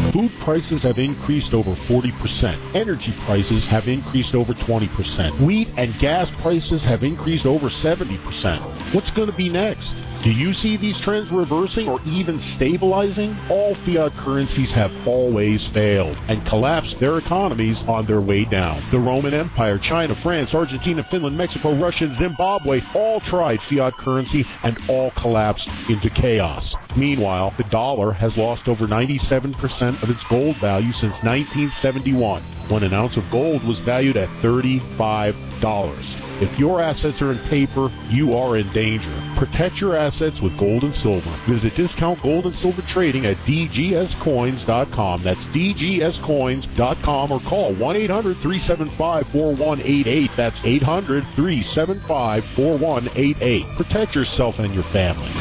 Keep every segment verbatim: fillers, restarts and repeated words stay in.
Food prices have increased over forty percent. Energy prices have increased over twenty percent. Wheat and gas prices have increased over seventy percent. What's going to be next? Do you see these trends reversing or even stabilizing? All fiat currencies have always failed and collapsed their economies on their way down. The Roman Empire, China, France, Argentina, Finland, Mexico, Russia, and Zimbabwe all tried fiat currency and all collapsed into chaos. Meanwhile, the dollar has lost over ninety-seven percent of its gold value since nineteen seventy-one, when an ounce of gold was valued at thirty-five dollars. If your assets are in paper, you are in danger. Protect your assets with gold and silver. Visit Discount Gold and Silver Trading at d g s coins dot com. That's d g s coins dot com, or call one eight hundred three seven five four one eight eight. That's eight hundred three seven five four one eight eight. Protect yourself and your family.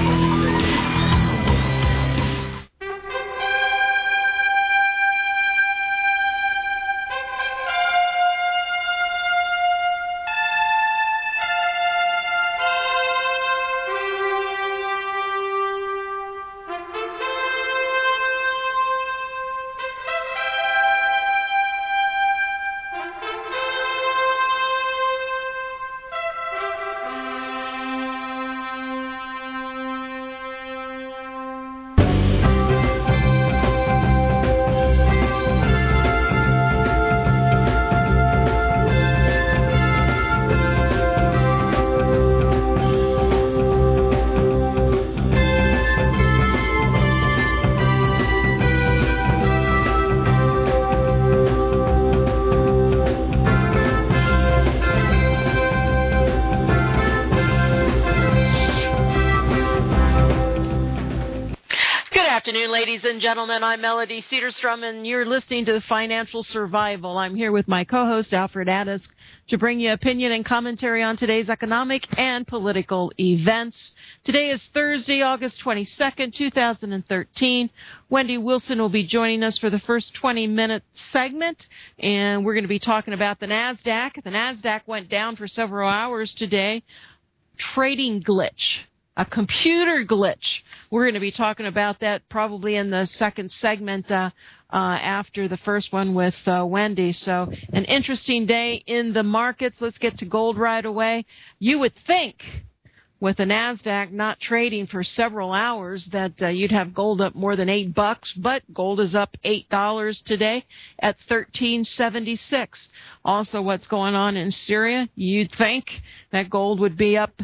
Ladies and gentlemen, I'm Melody Cedarstrom, and you're listening to Financial Survival. I'm here with my co-host, Alfred Addis, to bring you opinion and commentary on today's economic and political events. Today is Thursday, August twenty-second, two thousand thirteen. Wendy Wilson will be joining us for the first twenty-minute segment, and we're going to be talking about the NASDAQ. The NASDAQ went down for several hours today. Trading glitch. A computer glitch. We're going to be talking about that probably in the second segment uh, uh, after the first one with uh, Wendy. So an interesting day in the markets. Let's get to gold right away. You would think with the NASDAQ not trading for several hours that uh, you'd have gold up more than eight bucks, but gold is up eight dollars today at thirteen seventy-six. Also, what's going on in Syria? You'd think that gold would be up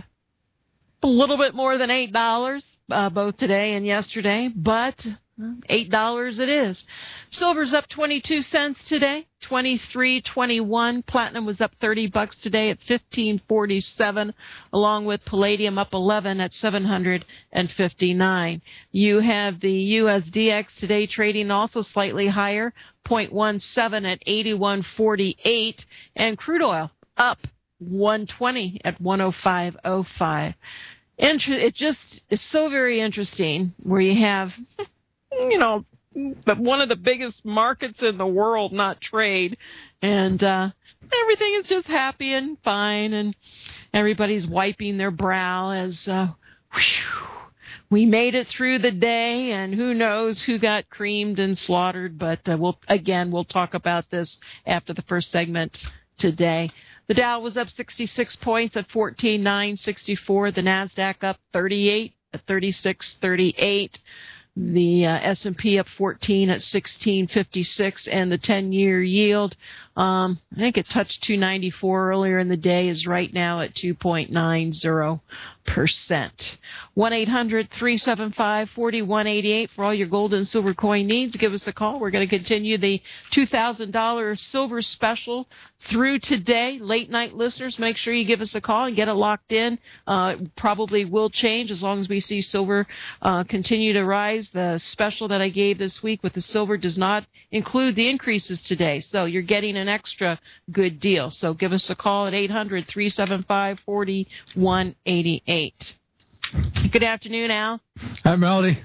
a little bit more than eight dollars, uh, both today and yesterday, but eight dollars it is. Silver's up twenty-two cents today, twenty-three twenty-one. Platinum was up thirty bucks today at fifteen forty-seven, along with palladium up eleven at seven hundred fifty-nine. You have the U S D X today trading also slightly higher, zero point one seven at eighty-one forty-eight, and crude oil up one twenty at one oh five oh five. Inter- it just is so very interesting where you have, you know, but one of the biggest markets in the world not trade, and uh, everything is just happy and fine, and everybody's wiping their brow as uh, whew, we made it through the day, and who knows who got creamed and slaughtered, but uh, we'll again, we'll talk about this after the first segment today. The Dow was up sixty-six points at fourteen nine sixty-four. The NASDAQ up thirty-eight at thirty-six thirty-eight. The uh, S and P up fourteen at sixteen fifty-six, and the ten-year yield, um, I think it touched two ninety-four earlier in the day, is right now at two point nine zero percent. one eight hundred three seven five four one eight eight for all your gold and silver coin needs. Give us a call. We're going to continue the two thousand dollars silver special through today. Late night listeners, make sure you give us a call and get it locked in. Uh, probably will change as long as we see silver uh, continue to rise. The special that I gave this week with the silver does not include the increases today, so you're getting an extra good deal. So give us a call at eight hundred three seven five four one eight eight. Good afternoon, Al. Hi, Melody.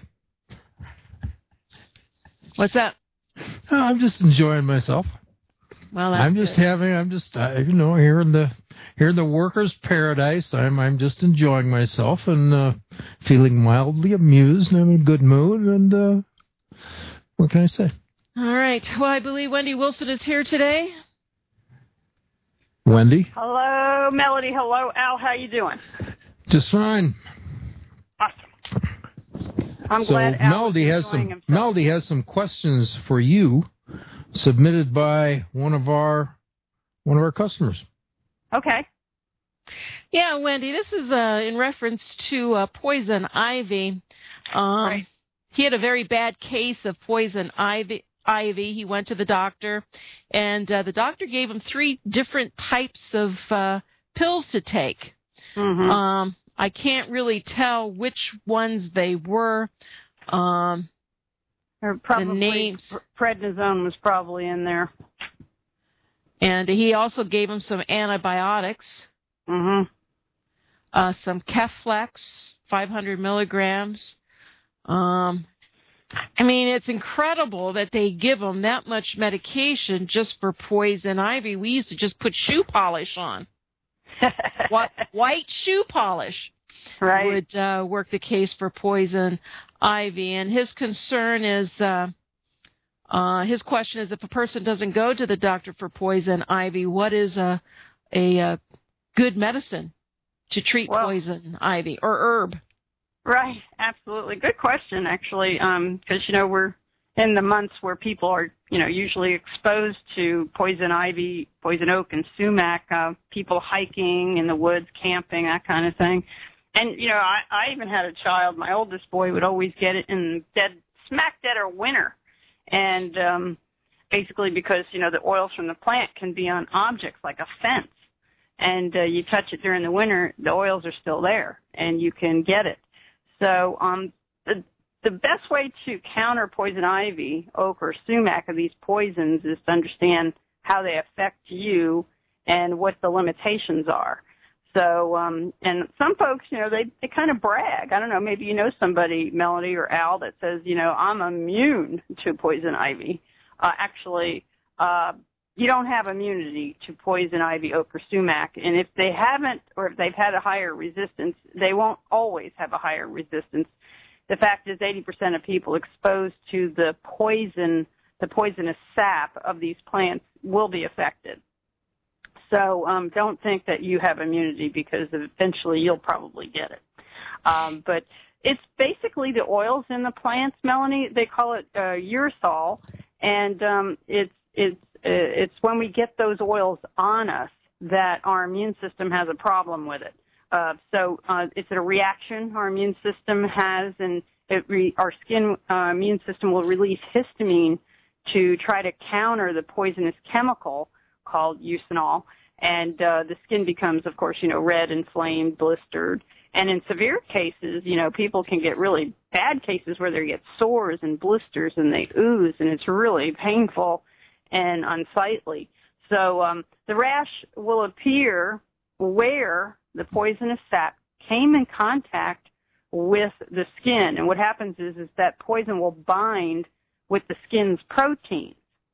What's up? Oh, I'm just enjoying myself. Well, that's I'm just good. having. I'm just, uh, you know, here in the here in the workers' paradise. I'm I'm just enjoying myself and uh, feeling mildly amused and in a good mood. And uh, What can I say? All right. Well, I believe Wendy Wilson is here today. Wendy? Hello, Melody. Hello, Al. How you doing? Just fine. Awesome. I'm so glad Al Melody is has some himself. Melody has some questions for you, submitted by one of our one of our customers. Okay. Yeah, Wendy, this is uh, in reference to uh, poison ivy. Um, right. He had a very bad case of poison ivy. Ivy. He went to the doctor, and uh, the doctor gave him three different types of uh, pills to take. Mm-hmm. Um, I can't really tell which ones they were. Um, or probably the names. Prednisone was probably in there. And he also gave him some antibiotics. Mm-hmm. Uh, some Keflex, five hundred milligrams. Um, I mean, it's incredible that they give them that much medication just for poison ivy. We used to just put shoe polish on. What, white shoe polish right. would uh, work the case for poison ivy. And his concern is, uh, uh, his question is, if a person doesn't go to the doctor for poison ivy, what is a, a, a good medicine to treat well, poison ivy or herb? Right, absolutely. Good question, actually, because, um, you know, we're in the months where people are, you know, usually exposed to poison ivy, poison oak, and sumac, uh, people hiking in the woods, camping, that kind of thing. And, you know, I, I even had a child, my oldest boy would always get it in dead, smack dead of winter. And um, basically because, you know, the oils from the plant can be on objects like a fence. And uh, you touch it during the winter, the oils are still there, and you can get it. So um, the, the best way to counter poison ivy, oak, or sumac of these poisons is to understand how they affect you and what the limitations are. So, um, and some folks, you know, they, they kind of brag. I don't know, maybe you know somebody, Melody or Al, that says, you know, I'm immune to poison ivy. Uh, actually, uh, you don't have immunity to poison ivy, oak, or sumac. And if they haven't, or if they've had a higher resistance, they won't always have a higher resistance. The fact is eighty percent of people exposed to the poison, the poisonous sap of these plants will be affected. So um, don't think that you have immunity, because eventually you'll probably get it. Um, but it's basically the oils in the plants, Melanie. They call it uh, urushiol, and um, it's it's it's when we get those oils on us that our immune system has a problem with it. Uh, so uh, it's a reaction our immune system has, and it re- our skin uh, immune system will release histamine to try to counter the poisonous chemical called urushiol. And uh, the skin becomes, of course, you know, red, inflamed, blistered. And in severe cases, you know, people can get really bad cases where they get sores and blisters and they ooze, and it's really painful and unsightly. So um, the rash will appear where the poisonous sap came in contact with the skin. And what happens is, is that poison will bind with the skin's protein.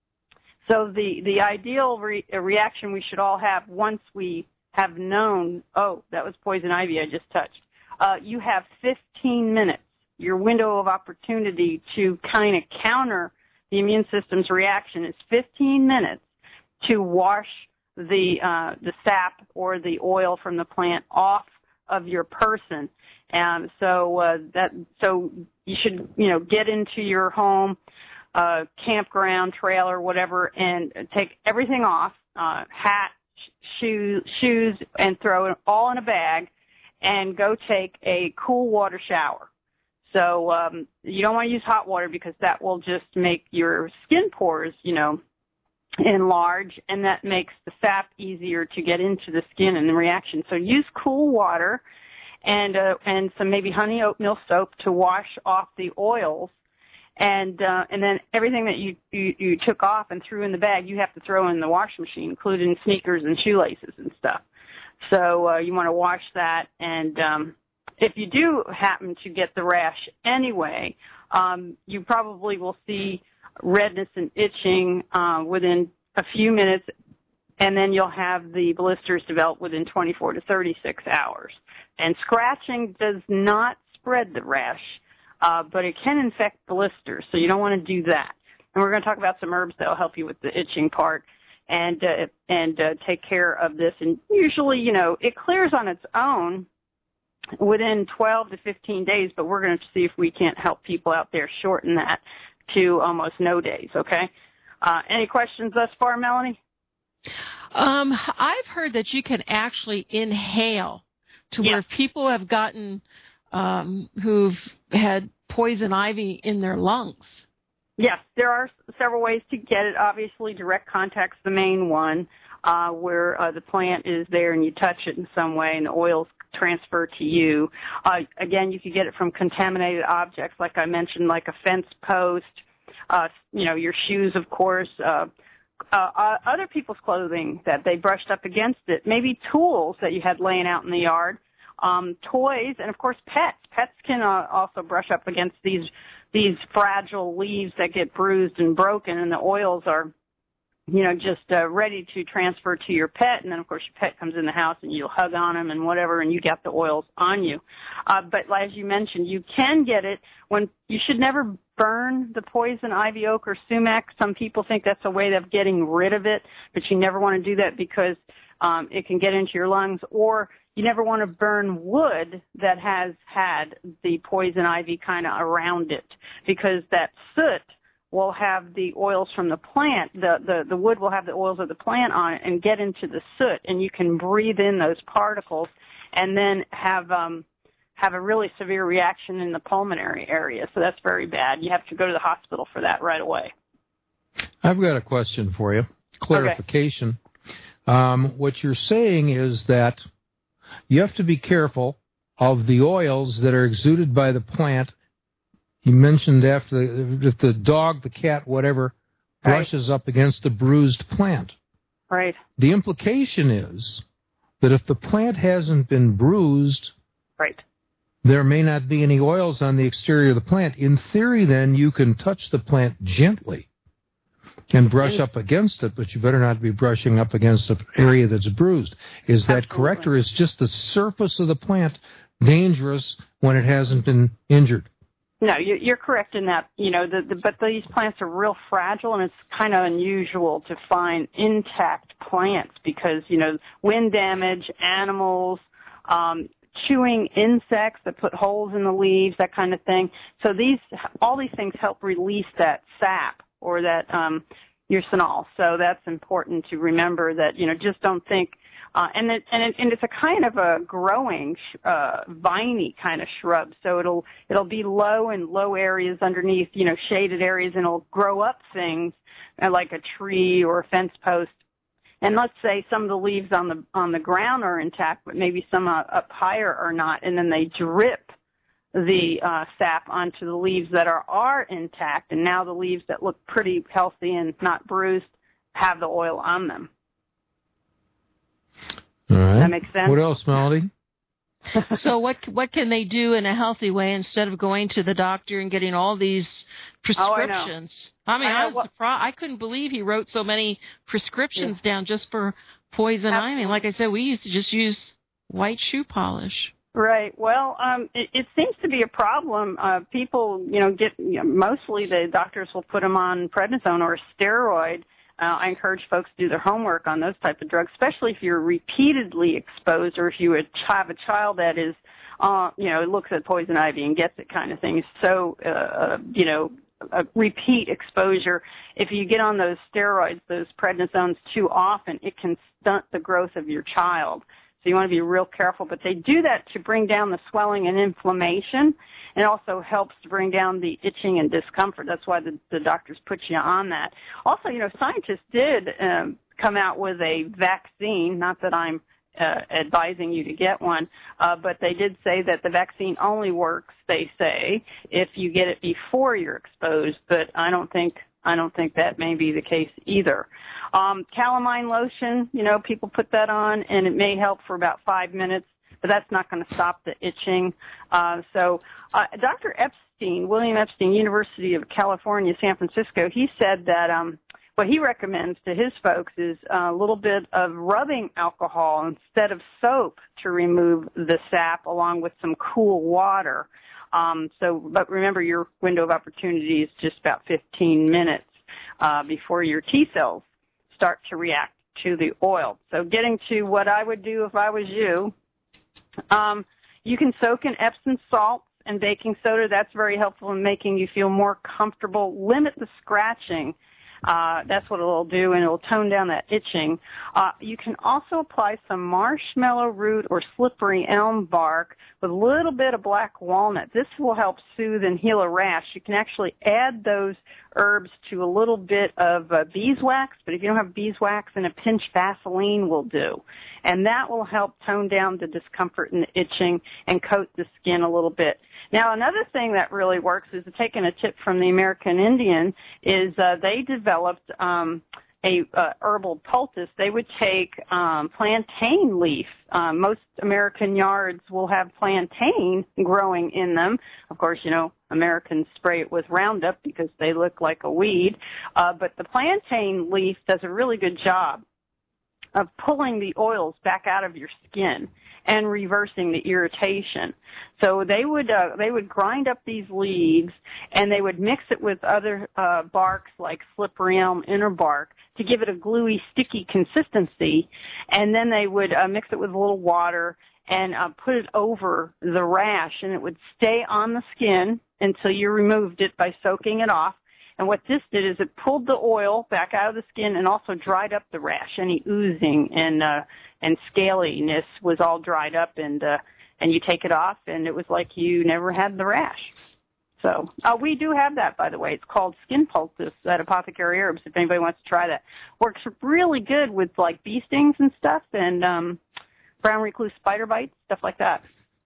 So the, the ideal re- reaction we should all have once we have known, oh, that was poison ivy I just touched, uh, you have fifteen minutes, your window of opportunity to kind of counter the immune system's reaction is fifteen minutes to wash the uh, the sap or the oil from the plant off of your person. And so uh, that so you should, you know, get into your home, Uh, campground, trailer, whatever, and take everything off, uh, hat, shoes, shoes, and throw it all in a bag, and go take a cool water shower. So um, you don't want to use hot water, because that will just make your skin pores, you know, enlarge, and that makes the sap easier to get into the skin and the reaction. So use cool water and uh, and some maybe honey oatmeal soap to wash off the oils. And uh, and then everything that you, you, you took off and threw in the bag, you have to throw in the washing machine, including sneakers and shoelaces and stuff. So uh, you want to wash that. And um, if you do happen to get the rash anyway, um, you probably will see redness and itching uh, within a few minutes, and then you'll have the blisters develop within twenty-four to thirty-six hours. And scratching does not spread the rash. Uh, but it can infect blisters, so you don't want to do that. And we're going to talk about some herbs that will help you with the itching part and uh, and uh, take care of this. And usually, you know, it clears on its own within twelve to fifteen days, but we're going to see if we can't help people out there shorten that to almost no days, okay? Uh, any questions thus far, Melanie? Um, I've heard that you can actually inhale to Yeah. where people have gotten um, who've had poison ivy in their lungs. Yes, there are several ways to get it. Obviously, direct contact's the main one, uh, where uh, the plant is there and you touch it in some way and the oils transfer to you. Uh, again, you could get it from contaminated objects, like I mentioned, like a fence post, uh, you know, your shoes, of course, uh, uh, uh, other people's clothing that they brushed up against it, maybe tools that you had laying out in the yard, um, toys, and, of course, pets. Pets can uh, also brush up against these these fragile leaves that get bruised and broken, and the oils are, you know, just uh, ready to transfer to your pet. And then, of course, your pet comes in the house and you'll hug on him and whatever, and you got the oils on you. Uh, but as you mentioned, you can get it when you should never burn the poison ivy, oak, or sumac. Some people think that's a way of getting rid of it, but you never want to do that because um, it can get into your lungs. Or you never want to burn wood that has had the poison ivy kind of around it, because that soot will have the oils from the plant, the, the, the wood will have the oils of the plant on it and get into the soot, and you can breathe in those particles and then have um, have a really severe reaction in the pulmonary area. So that's very bad. You have to go to the hospital for that right away. I've got a question for you, clarification. Okay. Um, what you're saying is that you have to be careful of the oils that are exuded by the plant. You mentioned after the, if the dog, the cat, whatever, brushes right. up against the bruised plant. Right. The implication is that if the plant hasn't been bruised, right. there may not be any oils on the exterior of the plant. In theory, then, you can touch the plant gently and brush up against it, but you better not be brushing up against an area that's bruised. Is that Absolutely. correct, or is just the surface of the plant dangerous when it hasn't been injured? No, you're correct in that. You know, the, the, but these plants are real fragile, and it's kind of unusual to find intact plants because, you know, wind damage, animals, um, chewing insects that put holes in the leaves, that kind of thing. So these, all these things help release that sap or that um, ursinol. So that's important to remember that, you know, just don't think. Uh, and it, and, it, and it's a kind of a growing, uh, viney kind of shrub. So it'll it'll be low in low areas underneath, you know, shaded areas, and it'll grow up things uh, like a tree or a fence post. And let's say some of the leaves on the on the ground are intact, but maybe some uh, up higher are not, and then they drip the uh, sap onto the leaves that are are intact, and now the leaves that look pretty healthy and not bruised have the oil on them. All right. That makes sense. What else, Melody? So what what can they do in a healthy way instead of going to the doctor and getting all these prescriptions? Oh, I, I mean, I, I was well, surprised. I couldn't believe he wrote so many prescriptions yeah. down just for poison Absolutely. ivy. Like I said, we used to just use white shoe polish. Right. Well, um, it, it seems to be a problem. Uh, people, you know, get you know, mostly the doctors will put them on prednisone or a steroid. Uh, I encourage folks to do their homework on those type of drugs, especially if you're repeatedly exposed or if you have a child that is, uh, you know, looks at poison ivy and gets it kind of thing. So, uh, you know, a repeat exposure. If you get on those steroids, those prednisones too often, it can stunt the growth of your child. So you want to be real careful. But they do that to bring down the swelling and inflammation. And it also helps to bring down the itching and discomfort. That's why the, the doctors put you on that. Also, you know, scientists did um, come out with a vaccine, not that I'm uh, advising you to get one, uh, but they did say that the vaccine only works, they say, if you get it before you're exposed. But I don't think I don't think that may be the case either. Um, calamine lotion, you know, people put that on, and it may help for about five minutes. But that's not going to stop the itching. Uh, so uh, Doctor Epstein, William Epstein, University of California, San Francisco, he said that um, what he recommends to his folks is a little bit of rubbing alcohol instead of soap to remove the sap, along with some cool water. Um, so, but remember, your window of opportunity is just about fifteen minutes. uh, before your T cells start to react to the oil. So getting to what I would do if I was you, um, you can soak in Epsom salts and baking soda. That's very helpful in making you feel more comfortable. Limit the scratching. Uh, that's what it'll do, and it'll tone down that itching. Uh, you can also apply some marshmallow root or slippery elm bark with a little bit of black walnut. This will help soothe and heal a rash. You can actually add those herbs to a little bit of uh, beeswax, but if you don't have beeswax, then a pinch Vaseline will do. And that will help tone down the discomfort and the itching and coat the skin a little bit. Now, another thing that really works is taking a tip from the American Indian is uh, they developed um, a uh, herbal poultice. They would take um, plantain leaf. Um, most American yards will have plantain growing in them. Of course, you know, Americans spray it with Roundup because they look like a weed. Uh, but the plantain leaf does a really good job of pulling the oils back out of your skin and reversing the irritation. So they would uh, they would grind up these leaves and they would mix it with other uh, barks like slippery elm inner bark to give it a gluey, sticky consistency, and then they would uh, mix it with a little water and uh, put it over the rash, and it would stay on the skin until you removed it by soaking it off. And what this did is it pulled the oil back out of the skin and also dried up the rash. Any oozing and uh, and scaliness was all dried up, and uh, and you take it off, and it was like you never had the rash. So uh, we do have that, by the way. It's called Skin Poultice at Apothecary Herbs. If anybody wants to try that, works really good with like bee stings and stuff, and um, brown recluse spider bites, stuff like that.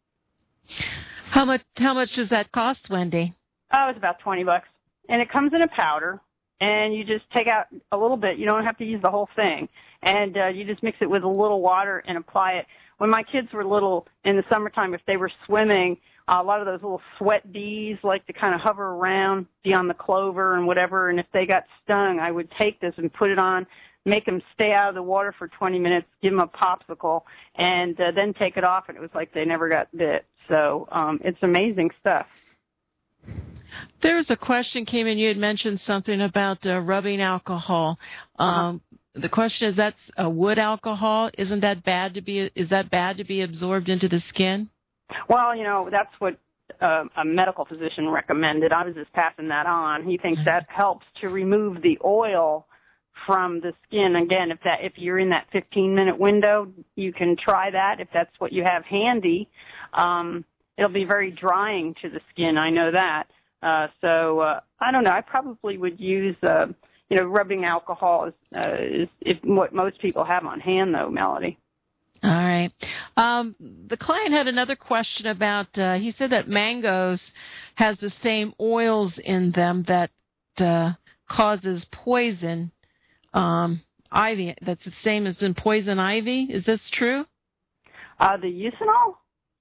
How much? How much does that cost, Wendy? Oh, it's about twenty bucks. And it comes in a powder, and you just take out a little bit. You don't have to use the whole thing. And uh, you just mix it with a little water and apply it. When my kids were little in the summertime, if they were swimming, uh, a lot of those little sweat bees like to kind of hover around, be on the clover and whatever. And if they got stung, I would take this and put it on, make them stay out of the water for twenty minutes, give them a popsicle, and uh, then take it off, and it was like they never got bit. So um, it's amazing stuff. There's a question came in. You had mentioned something about uh, rubbing alcohol. Um, uh-huh. The question is, that's a wood alcohol. Isn't that bad to be? Is that bad to be absorbed into the skin? Well, you know, that's what uh, a medical physician recommended. I was just passing that on. He thinks that helps to remove the oil from the skin. Again, if that if you're in that fifteen minute window, you can try that if that's what you have handy. Um, it'll be very drying to the skin. I know that. Uh, so, uh, I don't know, I probably would use, uh, you know, rubbing alcohol is, uh, is, is what most people have on hand, though, Melody. All right. Um, the client had another question about, uh, he said that mangoes has the same oils in them that, uh, causes poison, um, ivy. That's the same as in poison ivy. Is this true? Uh, the eucenol?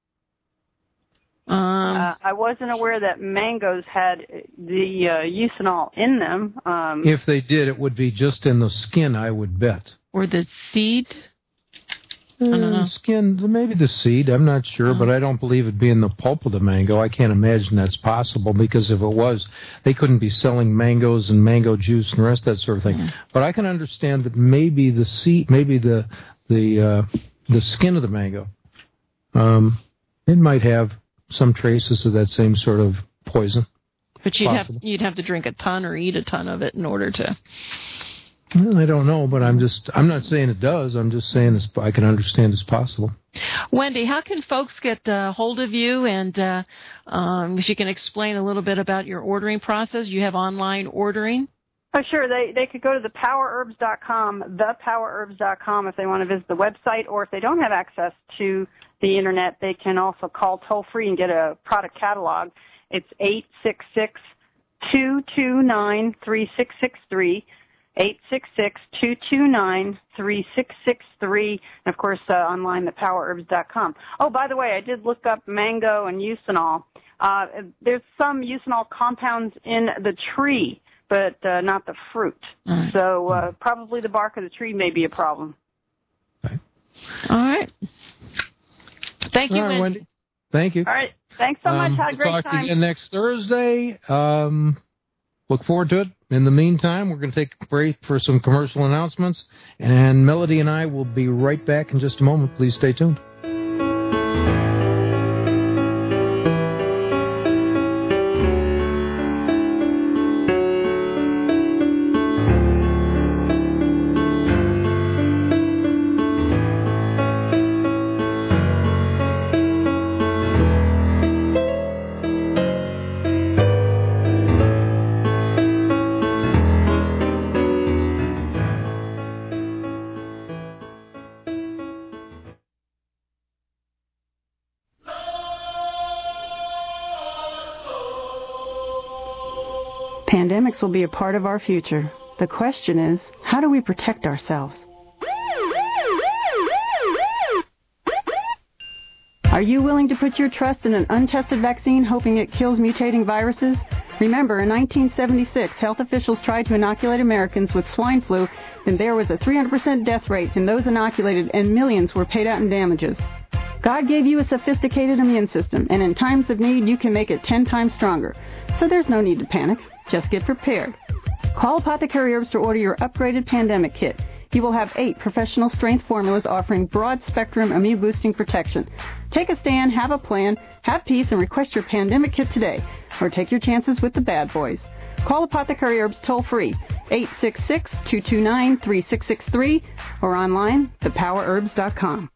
Um, uh, I wasn't aware that mangoes had the uh, eucenol in them. Um, if they did, it would be just in the skin, I would bet. Or the seed? Uh, I don't know. Skin, maybe the seed, I'm not sure, uh-huh. But I don't believe it'd be in the pulp of the mango. I can't imagine that's possible, because if it was, they couldn't be selling mangoes and mango juice and the rest of that sort of thing. Uh-huh. But I can understand that maybe the seed, maybe the the uh, the skin of the mango, um, it might have some traces of that same sort of poison. But you'd have you'd have to drink a ton or eat a ton of it in order to. Well, I don't know, but I'm just I'm not saying it does. I'm just saying it's, I can understand it's possible. Wendy, how can folks get a hold of you, and uh, um, if you can explain a little bit about your ordering process? You have online ordering. Oh, sure. They they could go to the power herbs dot com, the power herbs dot com, if they want to visit the website, or if they don't have access to the internet, they can also call toll free and get a product catalog. It's eight six six, two two nine, three six six three, eight six six, two two nine, three six six three, and of course uh, online, the power herbs dot com. Oh, by the way, I did look up mango and eucenol. Uh, there's some eucenol compounds in the tree, but uh, not the fruit. Right. So uh, probably the bark of the tree may be a problem. Okay. All right. Thank you, All right, Wendy. Thank you. All right. Thanks so much. Um, Had a great we'll talk time. again next Thursday. Um, Look forward to it. In the meantime, we're going to take a break for some commercial announcements, and Melody and I will be right back in just a moment. Please stay tuned. Pandemics will be a part of our future. The question is, how do we protect ourselves? Are you willing to put your trust in an untested vaccine hoping it kills mutating viruses? Remember, in nineteen seventy-six, health officials tried to inoculate Americans with swine flu, and there was a three hundred percent death rate in those inoculated, and millions were paid out in damages. God gave you a sophisticated immune system, and in times of need, you can make it ten times stronger. So there's no need to panic. Just get prepared. Call Apothecary Herbs to order your upgraded pandemic kit. You will have eight professional strength formulas offering broad spectrum immune boosting protection. Take a stand, have a plan, have peace, and request your pandemic kit today. Or take your chances with the bad boys. Call Apothecary Herbs toll free, eight six six, two two nine, three six six three, or online, the power herbs dot com.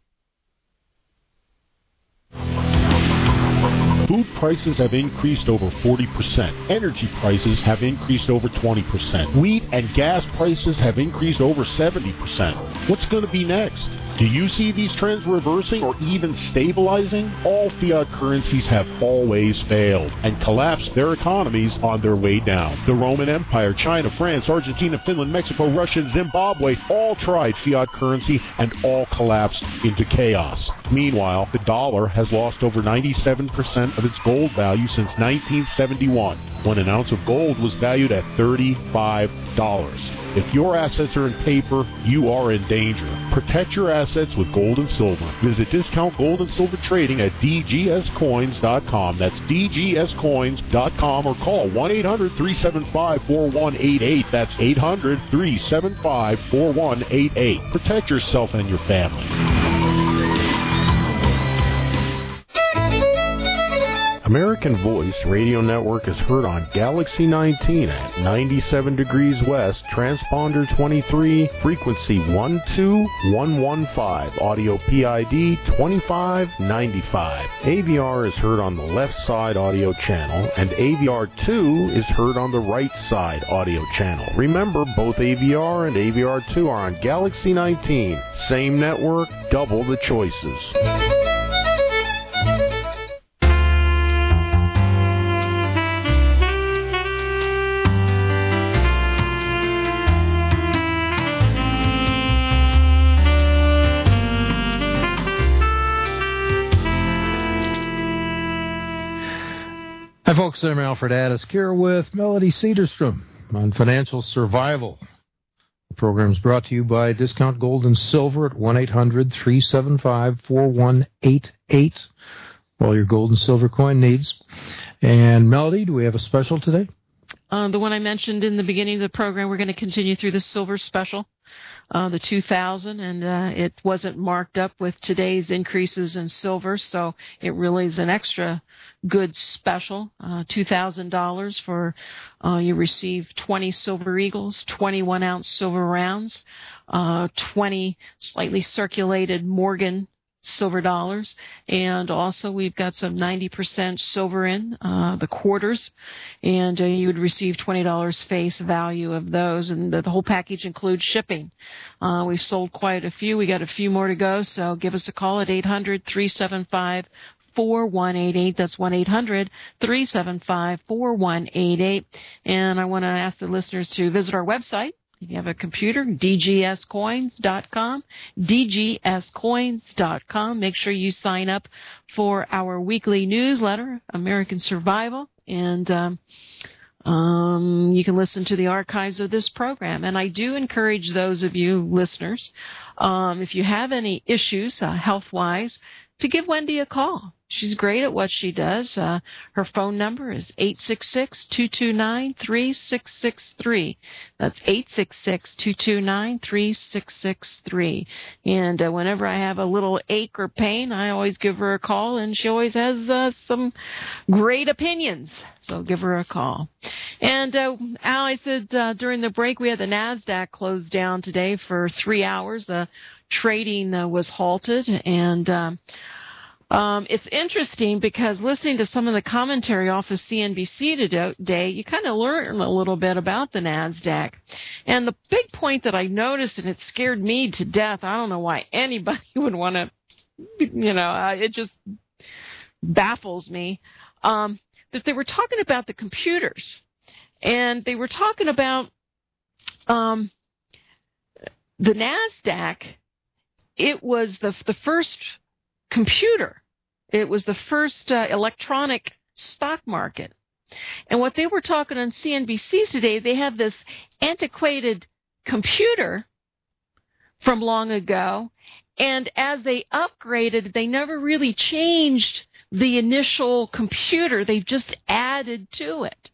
Food prices have increased over forty percent. Energy prices have increased over twenty percent. Wheat and gas prices have increased over seventy percent. What's going to be next? Do you see these trends reversing or even stabilizing? All fiat currencies have always failed and collapsed their economies on their way down. The Roman Empire, China, France, Argentina, Finland, Mexico, Russia, and Zimbabwe all tried fiat currency and all collapsed into chaos. Meanwhile, the dollar has lost over ninety-seven percent of its gold value since nineteen seventy-one, when an ounce of gold was valued at thirty-five dollars. If your assets are in paper, you are in danger. Protect your assets with gold and silver. Visit Discount Gold and Silver Trading at d g s coins dot com. That's d g s coins dot com, or call one eight hundred, three seven five, four one eight eight. That's eight hundred, three seven five, four one eight eight. Protect yourself and your family. American Voice Radio Network is heard on Galaxy nineteen at ninety-seven degrees west, transponder twenty-three, frequency one two one one five, audio P I D twenty-five ninety-five. A V R is heard on the left side audio channel, and A V R two is heard on the right side audio channel. Remember, both A V R and A V R two are on Galaxy nineteen. Same network, double the choices. Hi, folks. I'm Alfred Adisk here with Melody Cedarstrom on Financial Survival. The program is brought to you by Discount Gold and Silver at one eight hundred, three seven five, four one eight eight for all your gold and silver coin needs. And, Melody, do we have a special today? Uh, the one I mentioned in the beginning of the program, we're going to continue through the silver special, uh, the two thousand, and uh, it wasn't marked up with today's increases in silver, so it really is an extra good special, uh, two thousand dollars for, uh, you receive twenty Silver Eagles, twenty-one ounce silver rounds, uh, twenty slightly circulated Morgan silver dollars, and also we've got some ninety percent silver in, uh, the quarters, and uh, you would receive twenty dollars face value of those, and the, the whole package includes shipping. Uh, we've sold quite a few. We got a few more to go, so give us a call at eight hundred, three seven five, four one eight eight. That's one eight hundred, three seven five, four one eight eight. And I want to ask the listeners to visit our website. If you have a computer, d g s coins dot com, d g s coins dot com. Make sure you sign up for our weekly newsletter, American Survival, and um, um, you can listen to the archives of this program. And I do encourage those of you listeners, um, if you have any issues uh, health-wise, to give Wendy a call. She's great at what she does. Uh, her phone number is eight six six, two two nine, three six six three. That's eight six six, two two nine, three six six three. And uh, whenever I have a little ache or pain, I always give her a call, and she always has uh, some great opinions. So give her a call. And uh, Al, I said uh, during the break we had the NASDAQ closed down today for three hours. Uh, trading uh, was halted, and um, Um, it's interesting because listening to some of the commentary off of C N B C today, you kind of learn a little bit about the NASDAQ. And the big point that I noticed, and it scared me to death, I don't know why anybody would want to, you know, uh, it just baffles me, um, that they were talking about the computers. And they were talking about um, the NASDAQ. It was the the first computer. It was the first uh, electronic stock market. And what they were talking on C N B C today, they have this antiquated computer from long ago, and as they upgraded, they never really changed the initial computer. They've just added to it.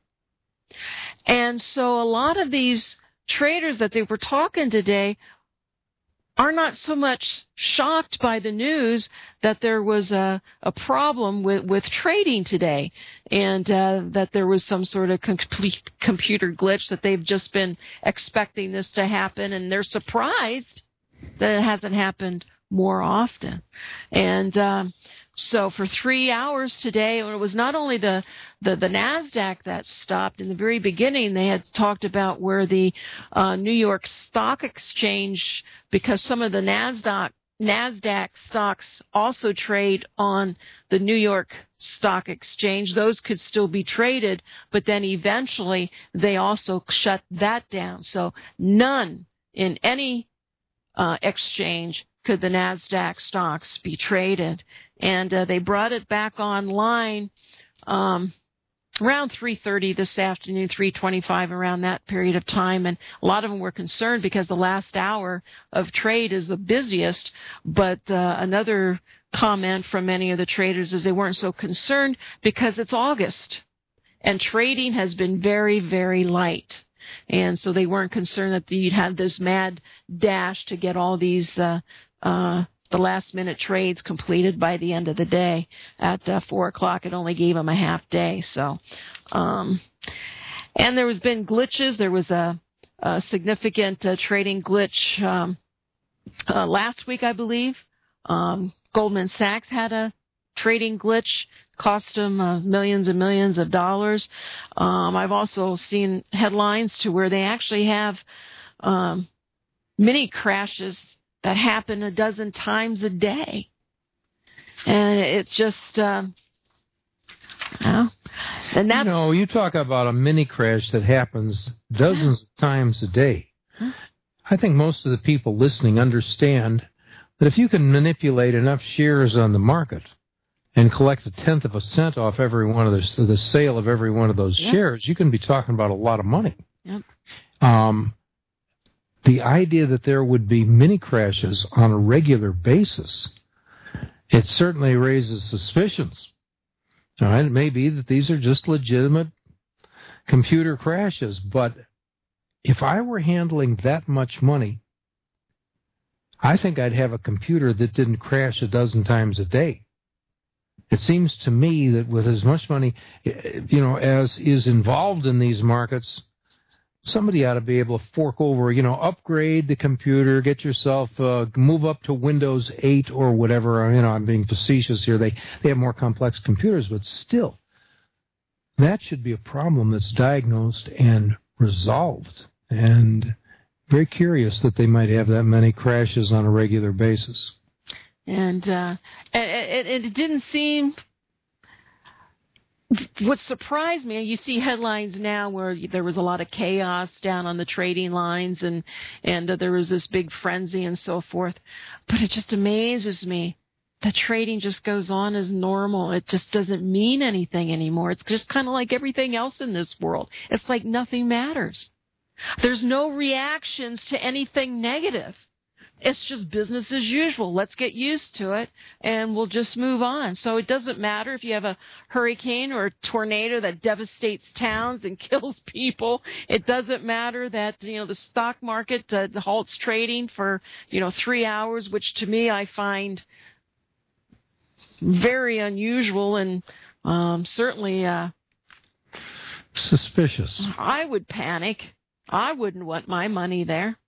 And so a lot of these traders that they were talking today are not so much shocked by the news that there was a, a problem with, with trading today, and uh, that there was some sort of complete computer glitch, that they've just been expecting this to happen, and they're surprised that it hasn't happened more often. And um, so for three hours today, it was not only the, the, the NASDAQ that stopped. In the very beginning, they had talked about where the uh, New York Stock Exchange, because some of the NASDAQ, NASDAQ stocks also trade on the New York Stock Exchange. Those could still be traded, but then eventually they also shut that down. So none in any uh, exchange could the NASDAQ stocks be traded. And uh, they brought it back online um, around three thirty this afternoon, three twenty-five, around that period of time. And a lot of them were concerned because the last hour of trade is the busiest. But uh, another comment from many of the traders is they weren't so concerned because it's August, and trading has been very, very light. And so they weren't concerned that you'd have this mad dash to get all these uh, uh, the last-minute trades completed by the end of the day. At uh, four o'clock, it only gave them a half day. So, um, and there has been glitches. There was a, a significant uh, trading glitch um, uh, last week, I believe. Um, Goldman Sachs had a trading glitch, cost them uh, millions and millions of dollars. Um, I've also seen headlines to where they actually have um, mini crashes that happen a dozen times a day. And it's just, um, you know, and that's... You know, you talk about a mini crash that happens dozens of times a day. Huh? I think most of the people listening understand that if you can manipulate enough shares on the market and collect a tenth of a cent off every one of the, the sale of every one of those yep. shares, you can be talking about a lot of money. Yep. Um, the idea that there would be mini crashes on a regular basis, it certainly raises suspicions. All right, it may be that these are just legitimate computer crashes, but if I were handling that much money, I think I'd have a computer that didn't crash a dozen times a day. It seems to me that with as much money, you know, as is involved in these markets, somebody ought to be able to fork over, you know, upgrade the computer, get yourself, uh, move up to Windows eight or whatever. You know, I'm being facetious here. They, they have more complex computers, but still, that should be a problem that's diagnosed and resolved. And very curious that they might have that many crashes on a regular basis. And uh, it, it, it didn't seem... What surprised me, you see headlines now where there was a lot of chaos down on the trading lines, and, and uh, there was this big frenzy and so forth. But it just amazes me that trading just goes on as normal. It just doesn't mean anything anymore. It's just kind of like everything else in this world. It's like nothing matters. There's no reactions to anything negative. it's just business as usual. Let's get used to it, and we'll just move on. So it doesn't matter if you have a hurricane or a tornado that devastates towns and kills people. It doesn't matter that, you know, the stock market uh, halts trading for, you know, three hours, which to me I find very unusual and um, certainly uh, suspicious. I would panic. I wouldn't want my money there.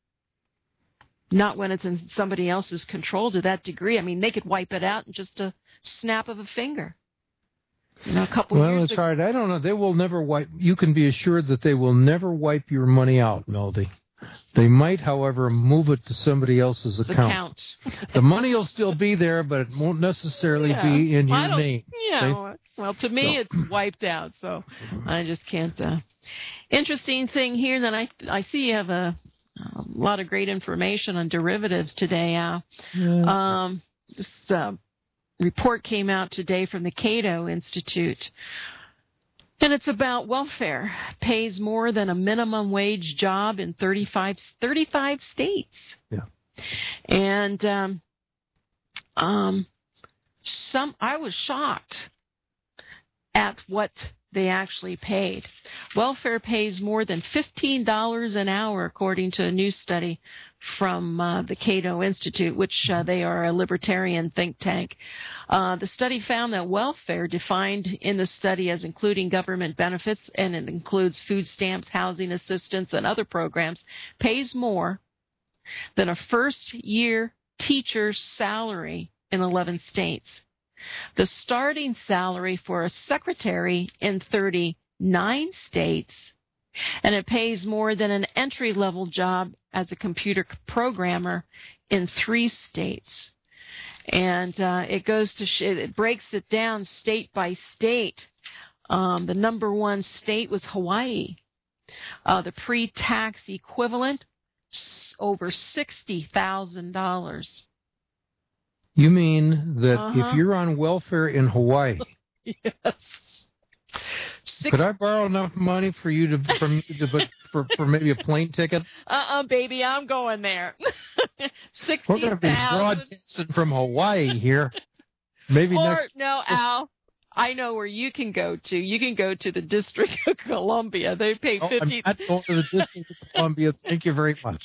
Not when it's in somebody else's control to that degree. I mean, they could wipe it out in just a snap of a finger. You know, a couple well, years it's ago. hard. I don't know. They will never wipe. You can be assured that they will never wipe your money out, Melody. They might, however, move it to somebody else's account. account. The money will still be there, but it won't necessarily yeah. be in I your don't, name. Yeah. They, well, to me, so. It's wiped out. So I just can't. Uh... Interesting thing here that I I see you have a. A lot of great information on derivatives today, Al. Yeah. Um, this uh, report came out today from the Cato Institute, and it's about welfare. Pays more than a minimum wage job in thirty-five, thirty-five states. Yeah. And um, um, some I was shocked at what they actually paid. Welfare pays more than fifteen dollars an hour, according to a new study from uh, the Cato Institute, which uh, they are a libertarian think tank. Uh, the study found that welfare, defined in the study as including government benefits, and it includes food stamps, housing assistance, and other programs, pays more than a first-year teacher's salary in eleven states. The starting salary for a secretary in thirty-nine states, and it pays more than an entry-level job as a computer programmer in three states. And uh, it goes to sh- it breaks it down state by state. Um, the number one state was Hawaii. Uh, the pre-tax equivalent over sixty thousand dollars. You mean that uh-huh. if you're on welfare in Hawaii, yes. Six... could I borrow enough money for you to from you to for for maybe a plane ticket? Uh-uh, baby, I'm going there. Sixty We're going to be broadcasting from Hawaii here. Maybe or, next. No, Al. I know where you can go to. You can go to the District of Columbia. They pay oh, fifty. I'm not going to the District of Columbia. Thank you very much.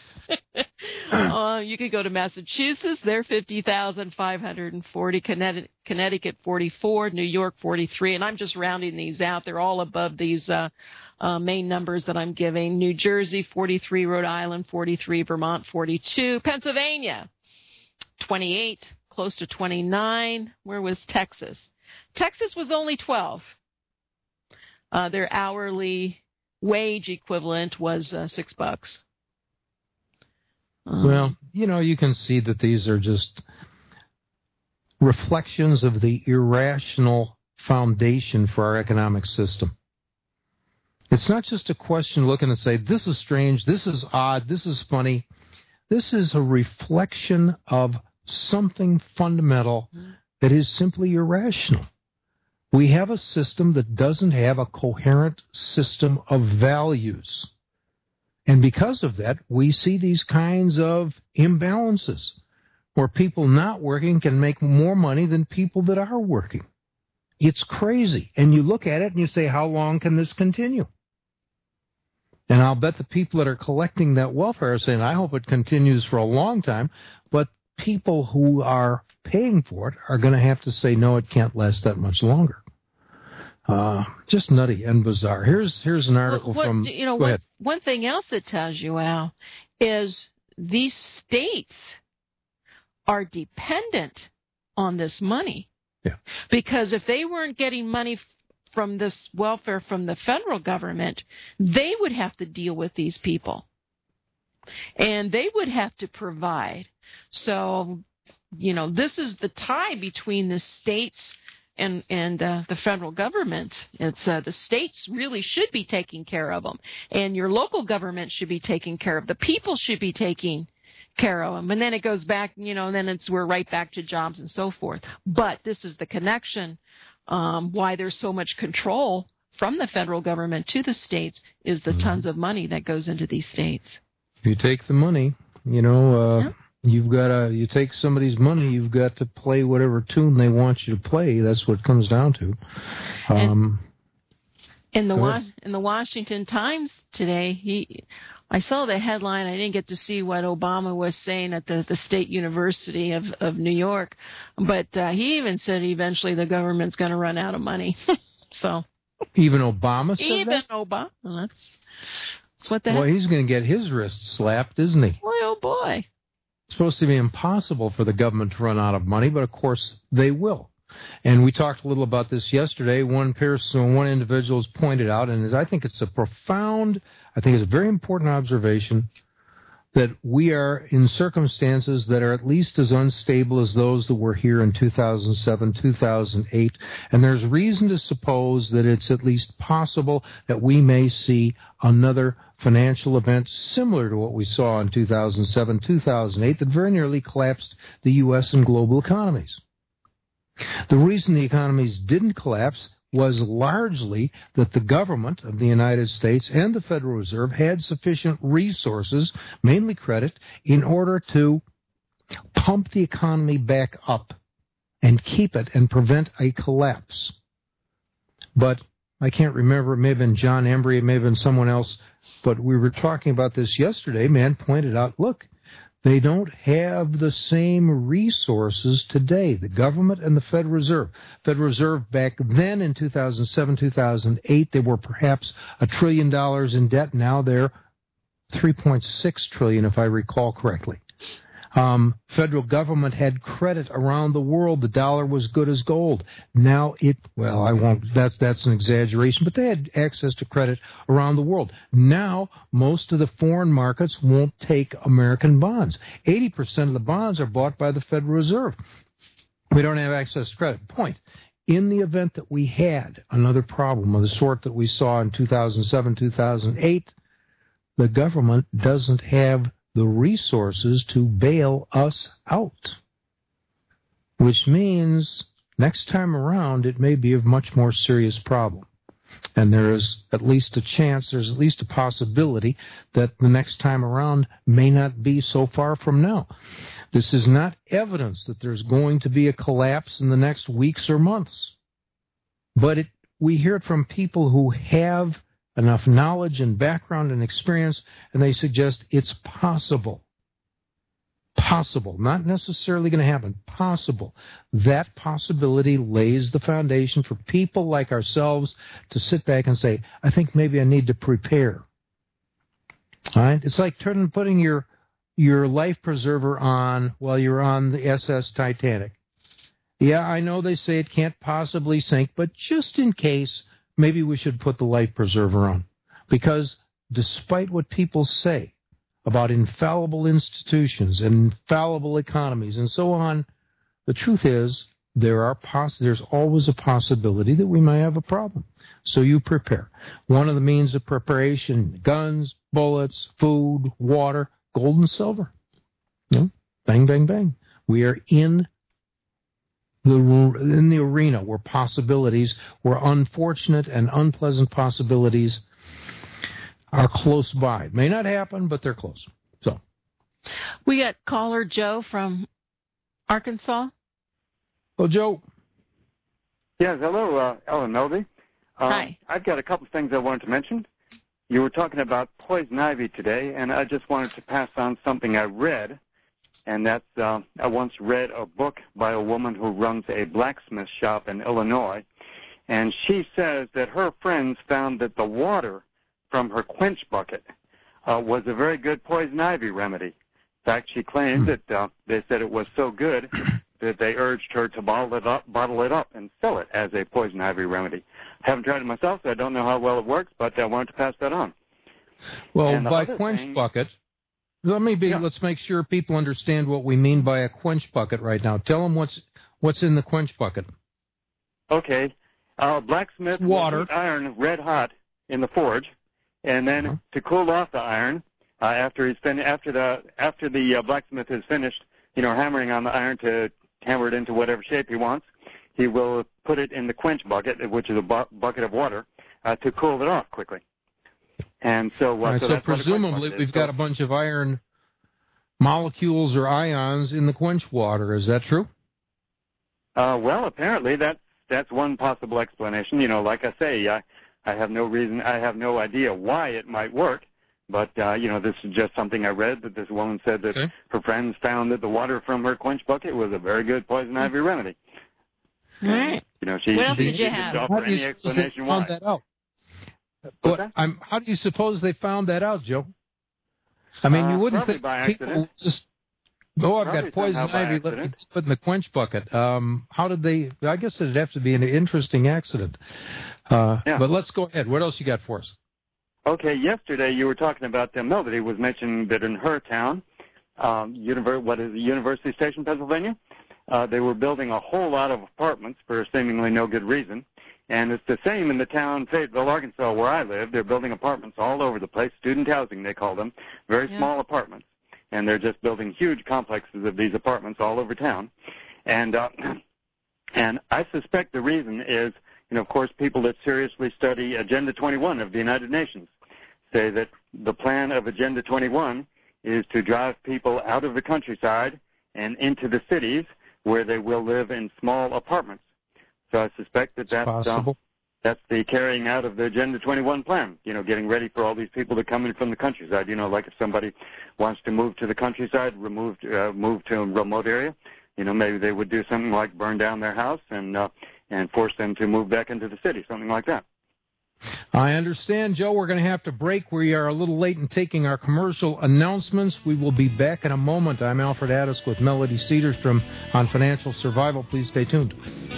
uh, you could go to Massachusetts. They're fifty thousand five hundred and forty. Connecticut, Connecticut forty-four. New York forty-three. And I'm just rounding these out. They're all above these uh, uh, main numbers that I'm giving. New Jersey forty-three. Rhode Island forty-three. Vermont forty-two. Pennsylvania twenty-eight. Close to twenty-nine. Where was Texas? Texas was only twelve. Uh, their hourly wage equivalent was uh, six bucks. Um, well, you know, you can see that these are just reflections of the irrational foundation for our economic system. It's not just a question looking to say, this is strange, this is odd, this is funny. This is a reflection of something fundamental that is simply irrational. We have a system that doesn't have a coherent system of values. And because of that, we see these kinds of imbalances where people not working can make more money than people that are working. It's crazy. And you look at it and you say, how long can this continue? And I'll bet the people that are collecting that welfare are saying, I hope it continues for a long time. But people who are paying for it are going to have to say, no, it can't last that much longer. Uh, just nutty and bizarre. Here's here's an article well, what, from. You know, go one, ahead. one thing else it tells you, Al, is these states are dependent on this money. Yeah. Because if they weren't getting money from this welfare from the federal government, they would have to deal with these people, and they would have to provide. So, you know, this is the tie between the states and and uh, the federal government. It's uh, the states really should be taking care of them, and your local government should be taking care of the people. Should be taking care of them, and then it goes back. You know, and then it's we're right back to jobs and so forth. But this is the connection. Um, why there's so much control from the federal government to the states is the mm-hmm. tons of money that goes into these states. If you take the money, you know, uh, yeah. You've got to, you take somebody's money, you've got to play whatever tune they want you to play. That's what it comes down to. Um, in the Was- in the Washington Times today, he, I saw the headline. I didn't get to see what Obama was saying at the, the State University of, of New York, but uh, he even said eventually the government's going to run out of money. So even Obama said even that? Even Obama. That's, that's what the Well, heck? He's going to get his wrist slapped, isn't he? Boy, oh boy. It's supposed to be impossible for the government to run out of money, but of course they will. And we talked a little about this yesterday. One person, one individual has pointed out, and I think it's a profound, I think it's a very important observation, that we are in circumstances that are at least as unstable as those that were here in two thousand seven, two thousand eight. And there's reason to suppose that it's at least possible that we may see another financial event similar to what we saw in two thousand seven, two thousand eight that very nearly collapsed the U S and global economies. The reason the economies didn't collapse was largely that the government of the United States and the Federal Reserve had sufficient resources, mainly credit, in order to pump the economy back up and keep it and prevent a collapse. But I can't remember, it may have been John Embry, it may have been someone else, but we were talking about this yesterday. Man pointed out, look, they don't have the same resources today, the government and the Federal Reserve. Federal Reserve back then in two thousand seven, two thousand eight, they were perhaps a trillion dollars in debt. Now they're three point six trillion dollars, if I recall correctly. Um, federal government had credit around the world. The dollar was good as gold. Now it, well, I won't, that's, that's an exaggeration, but they had access to credit around the world. Now, most of the foreign markets won't take American bonds. eighty percent of the bonds are bought by the Federal Reserve. We don't have access to credit. Point. In the event that we had another problem of the sort that we saw in two thousand seven, two thousand eight, the government doesn't have the resources to bail us out, which means next time around it may be a much more serious problem. And there is at least a chance, there's at least a possibility that the next time around may not be so far from now. This is not evidence that there's going to be a collapse in the next weeks or months. But it, we hear it from people who have enough knowledge and background and experience, and they suggest it's possible. Possible. Not necessarily going to happen. Possible. That possibility lays the foundation for people like ourselves to sit back and say, I think maybe I need to prepare. All right? It's like turning, putting your, your life preserver on while you're on the S S Titanic. Yeah, I know they say it can't possibly sink, but just in case, maybe we should put the life preserver on. Because despite what people say about infallible institutions and infallible economies and so on, the truth is there are poss- there's always a possibility that we may have a problem. So you prepare. One of the means of preparation, guns, bullets, food, water, gold and silver. You know, bang, bang, bang. We are in The, in the arena where possibilities, where unfortunate and unpleasant possibilities are close by. May not happen, but they're close. So, we got caller Joe from Arkansas. Oh, Joe. Yes, hello, uh, Ellen Melody. Uh, Hi. I've got a couple of things I wanted to mention. You were talking about poison ivy today, and I just wanted to pass on something I read. And that's, uh, I once read a book by a woman who runs a blacksmith shop in Illinois, and she says that her friends found that the water from her quench bucket uh, was a very good poison ivy remedy. In fact, she claims that uh, they said it was so good that they urged her to bottle it up, bottle it up and sell it as a poison ivy remedy. I haven't tried it myself, so I don't know how well it works, but I wanted to pass that on. Well, by quench thing, bucket... Let me be. Yeah. Let's make sure people understand what we mean by a quench bucket right now. Tell them what's what's in the quench bucket. Okay, uh, blacksmith water, will heat iron red hot in the forge, and then uh-huh. to cool off the iron uh, after he's fin- after the after the uh, blacksmith is finished, you know, hammering on the iron to hammer it into whatever shape he wants, he will put it in the quench bucket, which is a bu- bucket of water, uh, to cool it off quickly. And so, uh, right, so, so that's presumably we've so, got a bunch of iron molecules or ions in the quench water. Is that true? Uh, well, apparently that's that's one possible explanation. You know, like I say, I I have no reason, I have no idea why it might work, but uh, you know, this is just something I read that this woman said that okay. her friends found that the water from her quench bucket was a very good poison ivy remedy. All right. You know, she, what else she did you didn't have? offer How do you any explanation why. found that out? What, I'm, how do you suppose they found that out, Joe? I mean, you uh, wouldn't think think people accident. just, oh, I've probably got poison ivy, let me just put in the quench bucket. Um, how did they, I guess it'd have to be an interesting accident. Uh, yeah. But let's go ahead. What else you got for us? Okay, yesterday you were talking about, um, nobody was mentioning that in her town, um, Univer- what is it, University Station, Pennsylvania, uh, they were building a whole lot of apartments for seemingly no good reason. And it's the same in the town, Fayetteville, Arkansas, where I live. They're building apartments all over the place, student housing they call them, very yeah. small apartments. And they're just building huge complexes of these apartments all over town. And uh, and I suspect the reason is, you know, of course, people that seriously study Agenda twenty-one of the United Nations say that the plan of Agenda twenty-one is to drive people out of the countryside and into the cities where they will live in small apartments. So I suspect that that's, uh, that's the carrying out of the Agenda twenty-one plan, you know, getting ready for all these people to come in from the countryside. You know, like if somebody wants to move to the countryside, remove, uh, move to a remote area, you know, maybe they would do something like burn down their house and uh, and force them to move back into the city, something like that. I understand, Joe. We're going to have to break. We are a little late in taking our commercial announcements. We will be back in a moment. I'm Alfred Addis with Melody Cedarstrom on Financial Survival. Please stay tuned.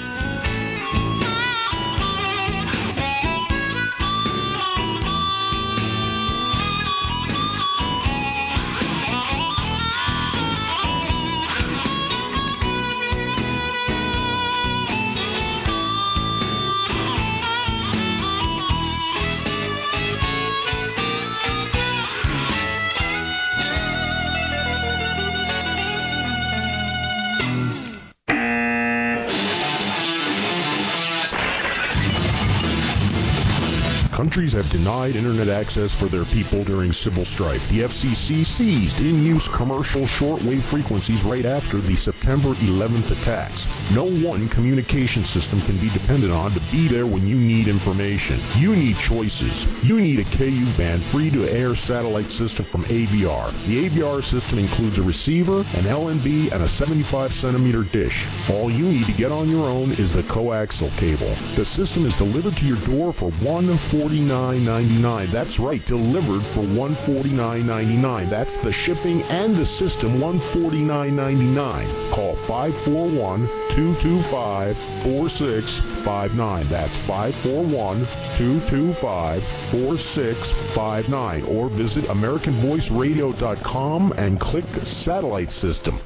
Countries have denied Internet access for their people during civil strife. The F C C seized in-use commercial shortwave frequencies right after the September eleventh attacks. No one communication system can be depended on to be there when you need information. You need choices. You need a K U band free-to-air satellite system from A V R. The A V R system includes a receiver, an L N B, and a seventy-five centimeter dish. All you need to get on your own is the coaxial cable. The system is delivered to your door for one hundred forty-nine ninety-nine. That's right, delivered for one hundred forty-nine ninety-nine. That's the shipping and the system, one hundred forty-nine ninety-nine. Call five four one, two two five, four six five nine. That's five four one, two two five, four six five nine. Or visit American Voice Radio dot com and click Satellite System.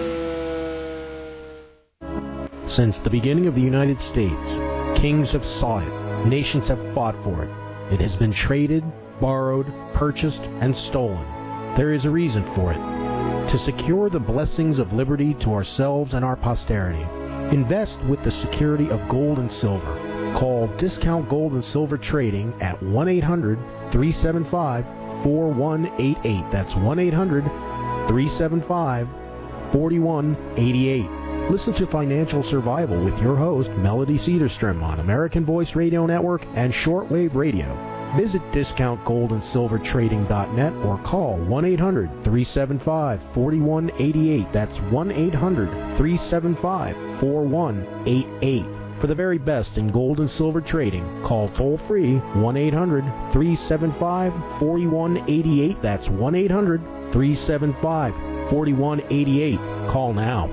Since the beginning of the United States, kings have sought it. Nations have fought for it. It has been traded, borrowed, purchased, and stolen. There is a reason for it. To secure the blessings of liberty to ourselves and our posterity, invest with the security of gold and silver. Call Discount Gold and Silver Trading at one eight hundred, three seven five, four one eight eight. That's one eight hundred, three seven five, four one eight eight. Listen to Financial Survival with your host, Melody Cedarstrom, on American Voice Radio Network and Shortwave Radio. Visit discount gold and silver trading dot net or call one eight hundred, three seven five, four one eight eight. That's one eight hundred, three seven five, four one eight eight. For the very best in gold and silver trading, call toll-free one eight hundred, three seven five, four one eight eight. That's one eight hundred, three seven five, four one eight eight. Call now.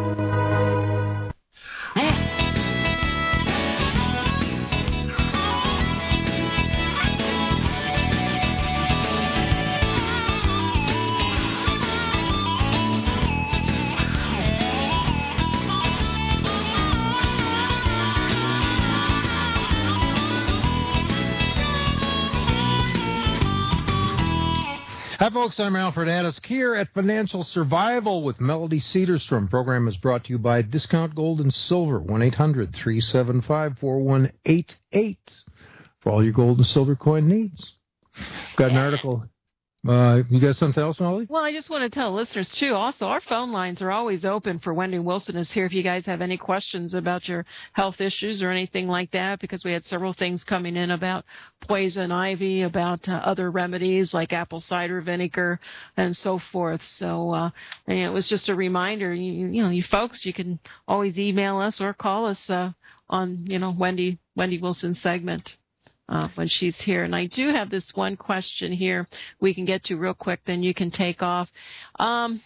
Hi, folks. I'm Alfred Addis here at Financial Survival with Melody Cedarstrom. Program is brought to you by Discount Gold and Silver, one eight hundred, three seven five, four one eight eight, for all your gold and silver coin needs. Got an article Uh, you got something else, Molly? Well, I just want to tell listeners, too, also, our phone lines are always open for Wendy Wilson is here if you guys have any questions about your health issues or anything like that, because we had several things coming in about poison ivy, about uh, other remedies like apple cider vinegar and so forth. So uh, and it was just a reminder, you, you know, you folks, you can always email us or call us uh, on, you know, Wendy, Wendy Wilson segment. Uh, when she's here. And I do have this one question here we can get to real quick, then you can take off. Um,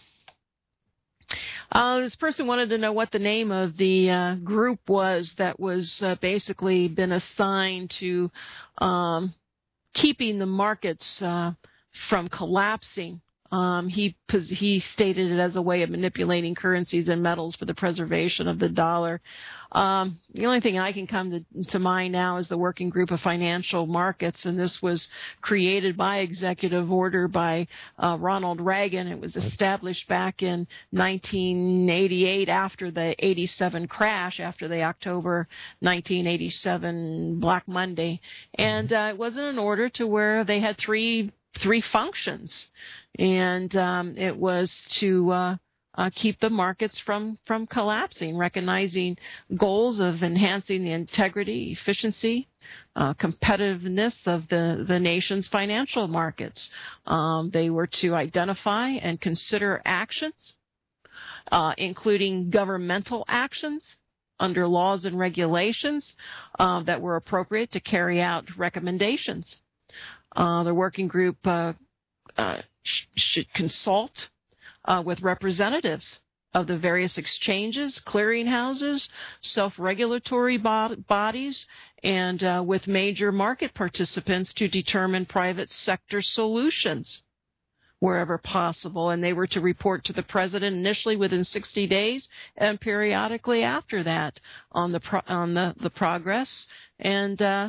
uh, this person wanted to know what the name of the uh, group was that was uh, basically been assigned to um, keeping the markets uh, from collapsing. Um, he he stated it as a way of manipulating currencies and metals for the preservation of the dollar. Um, the only thing I can come to, to mind now is the Working Group of Financial Markets, and this was created by executive order by uh, Ronald Reagan. It was established back in nineteen eighty-eight after the eighty-seven crash, after the October nineteen eighty-seven Black Monday, and uh, it was in an order to where they had three three functions. And um, it was to uh, uh, keep the markets from, from collapsing, recognizing goals of enhancing the integrity, efficiency, uh, competitiveness of the, the nation's financial markets. Um, they were to identify and consider actions, uh, including governmental actions under laws and regulations uh, that were appropriate to carry out recommendations. Uh, the working group uh, uh, sh- should consult uh, with representatives of the various exchanges, clearinghouses, self-regulatory bo- bodies, and uh, with major market participants to determine private sector solutions wherever possible. And they were to report to the president initially within sixty days and periodically after that on the pro- on the, the progress and, uh,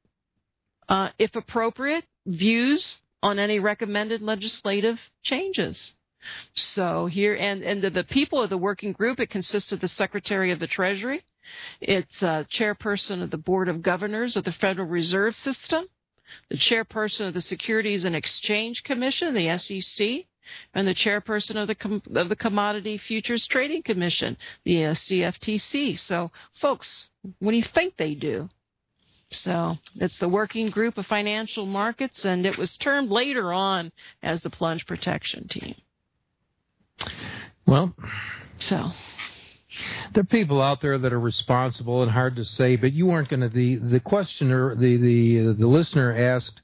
uh, if appropriate, views on any recommended legislative changes. So here, and, and the, the people of the working group, it consists of the Secretary of the Treasury. It's uh, chairperson of the Board of Governors of the Federal Reserve System, the chairperson of the Securities and Exchange Commission, the S E C, and the chairperson of the Com- of the Commodity Futures Trading Commission, the uh, C F T C. So, folks, what do you think they do? So it's the Working Group of Financial Markets, and it was termed later on as the Plunge Protection Team. Well, so there are people out there that are responsible and hard to say, but you aren't going to. The the questioner, the the the listener asked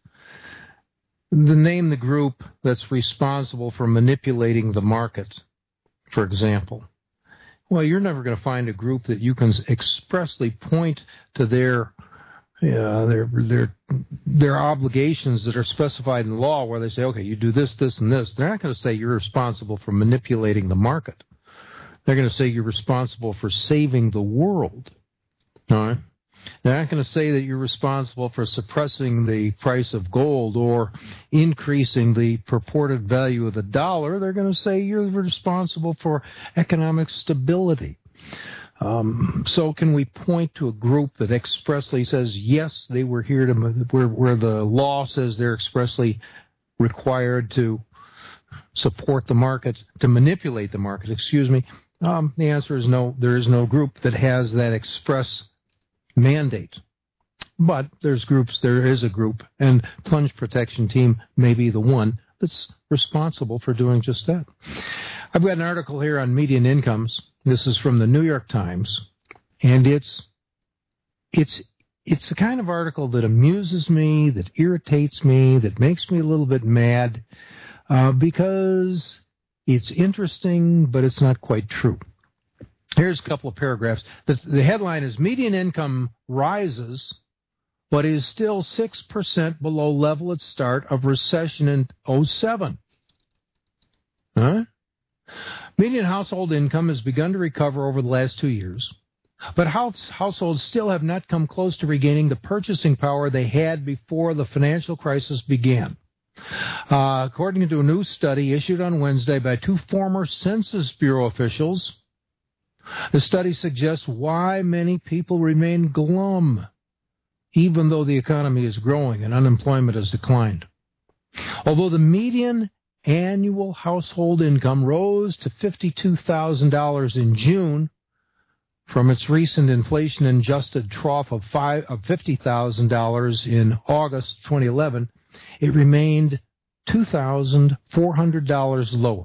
the name the group that's responsible for manipulating the market, for example. Well, you're never going to find a group that you can expressly point to their Yeah, their their their obligations that are specified in law, where they say, okay, you do this, this, and this. They're not going to say you're responsible for manipulating the market. They're going to say you're responsible for saving the world. All right? They're not going to say that you're responsible for suppressing the price of gold or increasing the purported value of the dollar. They're going to say you're responsible for economic stability. Um, so can we point to a group that expressly says, yes, they were here to, where, where the law says they're expressly required to support the market, to manipulate the market, excuse me? Um, the answer is no. There is no group that has that express mandate. But there's groups, there is a group, and Plunge Protection Team may be the one that's responsible for doing just that. I've got an article here on median incomes. This is from the New York Times, and it's it's it's the kind of article that amuses me, that irritates me, that makes me a little bit mad, uh, because it's interesting, but it's not quite true. Here's a couple of paragraphs. The, the headline is Median Income Rises, but is still six percent below level at start of recession in oh seven. Huh? Median household income has begun to recover over the last two years, but house, households still have not come close to regaining the purchasing power they had before the financial crisis began. Uh, according to a new study issued on Wednesday by two former Census Bureau officials, the study suggests why many people remain glum, even though the economy is growing and unemployment has declined. Although the median annual household income rose to fifty-two thousand dollars in June from its recent inflation-adjusted trough of, five, of fifty thousand dollars in August twenty eleven, it remained two thousand four hundred dollars lower,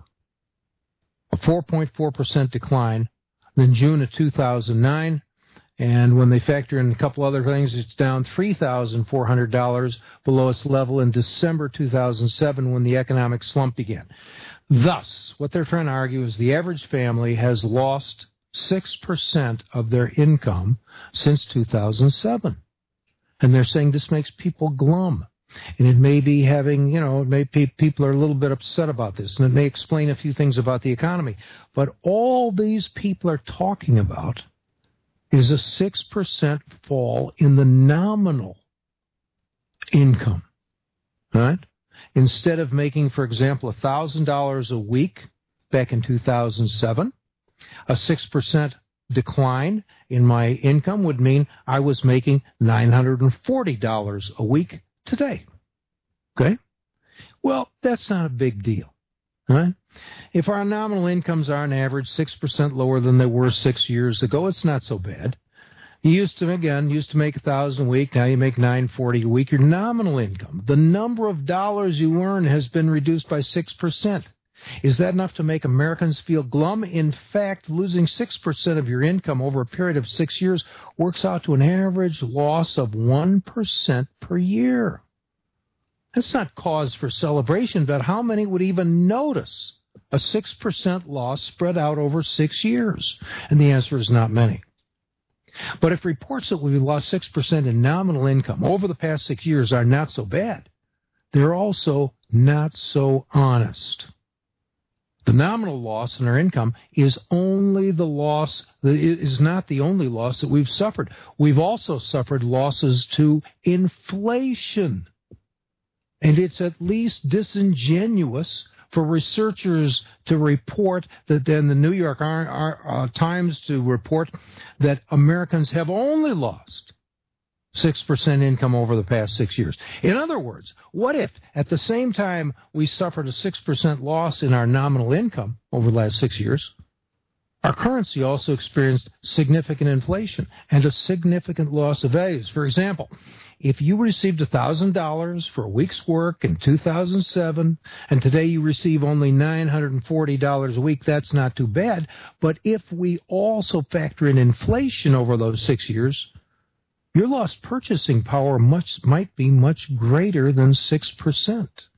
a four point four percent decline than June of two thousand nine. And when they factor in a couple other things, it's down three thousand four hundred dollars below its level in December two thousand seven when the economic slump began. Thus, what they're trying to argue is the average family has lost six percent of their income since two thousand seven. And they're saying this makes people glum. And it may be having, you know, it may be, people are a little bit upset about this, and it may explain a few things about the economy. But all these people are talking about is a six percent fall in the nominal income, right? Instead of making, for example, one thousand dollars a week back in two thousand seven, a six percent decline in my income would mean I was making nine hundred forty dollars a week today, okay? Well, that's not a big deal, right? If our nominal incomes are on average six percent lower than they were six years ago, it's not so bad. You used to, again, used to make one thousand dollars a week. Now you make nine hundred forty dollars a week. Your nominal income, the number of dollars you earn, has been reduced by six percent. Is that enough to make Americans feel glum? In fact, losing six percent of your income over a period of six years works out to an average loss of one percent per year. That's not cause for celebration, but how many would even notice a six percent loss spread out over six years? And the answer is not many. But if reports that we lost six percent in nominal income over the past six years are not so bad, they're also not so honest. The nominal loss in our income is only the loss, is not the only loss that we've suffered. We've also suffered losses to inflation. And it's at least disingenuous for researchers to report that, then the New York uh, Times to report that Americans have only lost six percent income over the past six years. In other words, what if at the same time we suffered a six percent loss in our nominal income over the last six years, our currency also experienced significant inflation and a significant loss of values? For example, if you received one thousand dollars for a week's work in two thousand seven, and today you receive only nine hundred forty dollars a week, that's not too bad. But if we also factor in inflation over those six years, your lost purchasing power much, might be much greater than six percent.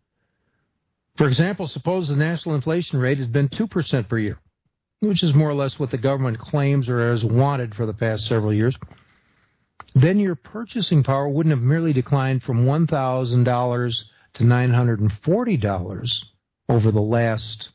For example, suppose the national inflation rate has been two percent per year, which is more or less what the government claims or has wanted for the past several years. Then your purchasing power wouldn't have merely declined from one thousand dollars to nine hundred forty dollars over the last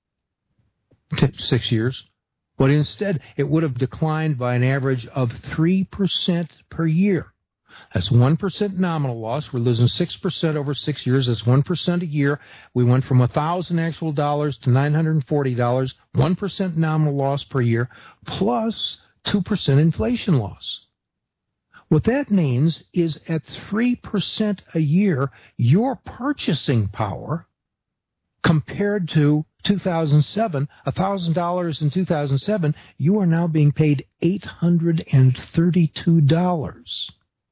t- six years, but instead it would have declined by an average of three percent per year. That's one percent nominal loss. We're losing six percent over six years. That's one percent a year. We went from one thousand actual dollars to nine hundred forty dollars, one percent nominal loss per year, plus two percent inflation loss. What that means is at three percent a year, your purchasing power compared to two thousand seven, one thousand dollars in two thousand seven, you are now being paid eight hundred thirty-two dollars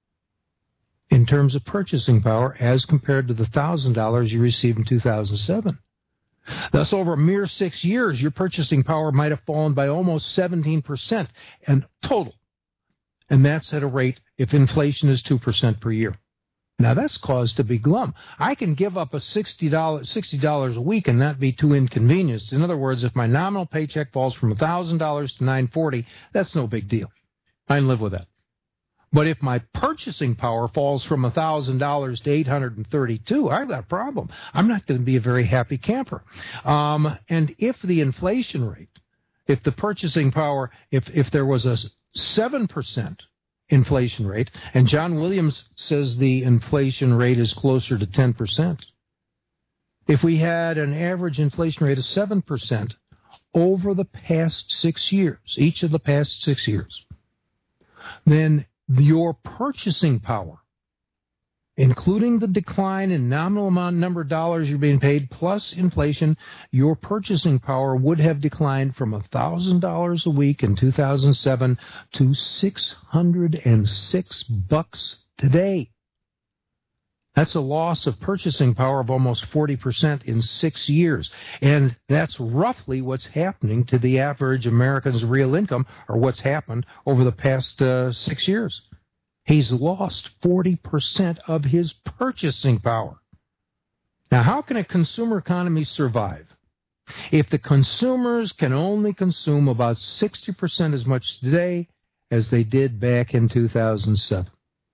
in terms of purchasing power as compared to the one thousand dollars you received in two thousand seven. Thus, over a mere six years, your purchasing power might have fallen by almost seventeen percent and total. And that's at a rate if inflation is two percent per year. Now, that's cause to be glum. I can give up a sixty dollars, sixty dollars a week and not be too inconvenienced. In other words, if my nominal paycheck falls from one thousand dollars to nine hundred forty dollars, that's no big deal. I can live with that. But if my purchasing power falls from one thousand dollars to eight hundred thirty-two dollars, I've got a problem. I'm not going to be a very happy camper. Um, and if the inflation rate, if the purchasing power, if, if there was a seven percent inflation rate, and John Williams says the inflation rate is closer to ten percent. If we had an average inflation rate of seven percent over the past six years, each of the past six years, then your purchasing power including the decline in nominal amount number of dollars you're being paid plus inflation, your purchasing power would have declined from one thousand dollars a week in two thousand seven to six hundred six bucks today. That's a loss of purchasing power of almost forty percent in six years. And that's roughly what's happening to the average American's real income, or what's happened over the past uh, six years. He's lost forty percent of his purchasing power. Now, how can a consumer economy survive if the consumers can only consume about sixty percent as much today as they did back in two thousand seven?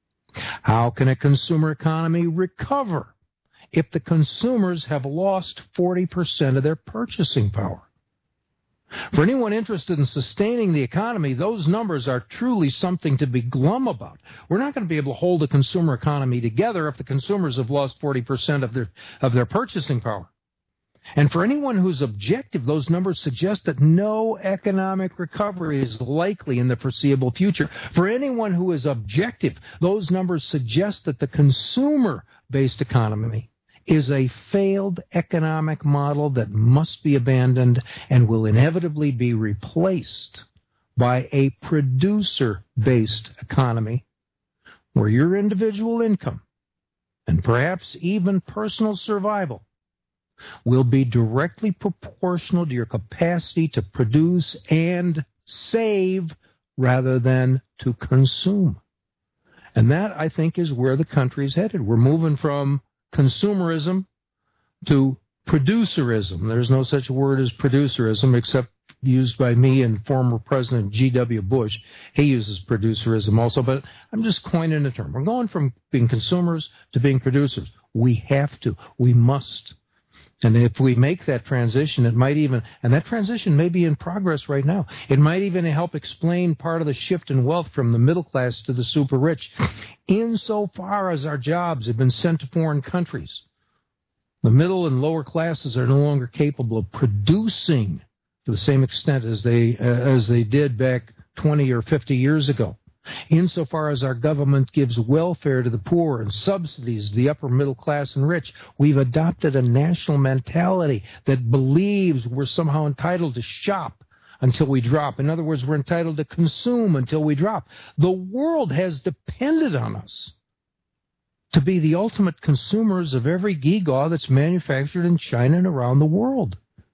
How can a consumer economy recover if the consumers have lost forty percent of their purchasing power? For anyone interested in sustaining the economy, those numbers are truly something to be glum about. We're not going to be able to hold a consumer economy together if the consumers have lost forty percent of their of their purchasing power. And for anyone who's objective, those numbers suggest that no economic recovery is likely in the foreseeable future. For anyone who is objective, those numbers suggest that the consumer-based economy is a failed economic model that must be abandoned and will inevitably be replaced by a producer-based economy where your individual income and perhaps even personal survival will be directly proportional to your capacity to produce and save rather than to consume. And that, I think, is where the country is headed. We're moving from consumerism to producerism. There's no such word as producerism except used by me and former President G W Bush. He uses producerism also, but I'm just coining a term. We're going from being consumers to being producers. We have to. We must. And if we make that transition, it might even, and that transition may be in progress right now, it might even help explain part of the shift in wealth from the middle class to the super rich, insofar as our jobs have been sent to foreign countries. The middle and lower classes are no longer capable of producing to the same extent as they uh, as they did back twenty or fifty years ago. Insofar as our government gives welfare to the poor and subsidies to the upper middle class and rich, we've adopted a national mentality that believes we're somehow entitled to shop until we drop. In other words, we're entitled to consume until we drop. The world has depended on us to be the ultimate consumers of every gewgaw that's manufactured in China and around the world.